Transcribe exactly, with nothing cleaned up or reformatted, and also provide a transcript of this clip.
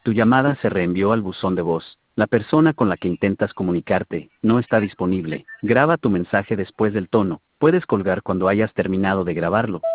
Tu llamada se reenvió al buzón de voz. La persona con la que intentas comunicarte no está disponible. Graba tu mensaje después del tono. Puedes colgar cuando hayas terminado de grabarlo.